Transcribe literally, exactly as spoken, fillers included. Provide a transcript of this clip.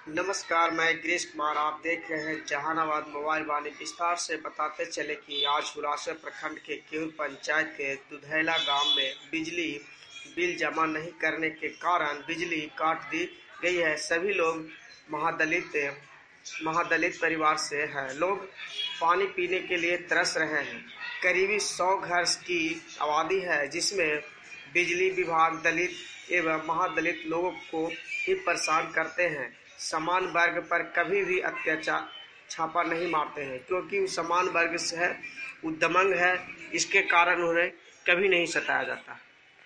नमस्कार, मैं गिरीश कुमार। आप देख रहे हैं जहानाबाद मोबाइल वाणी। विस्तार से बताते चले कि आज हुलासा प्रखंड के केवल पंचायत के दुधैला गांव में बिजली बिल जमा नहीं करने के कारण बिजली काट दी गई है। सभी लोग महादलित महादलित परिवार से हैं। लोग पानी पीने के लिए तरस रहे हैं। करीबी सौ घर की आबादी है, जिसमें बिजली विभाग दलित एवं महादलित लोगों को ही परेशान करते हैं। समान वर्ग पर कभी भी अत्याचार छापा नहीं मारते हैं, क्योंकि वो समान वर्ग से है, वो दबंग है। इसके कारण उन्हें कभी नहीं सताया जाता।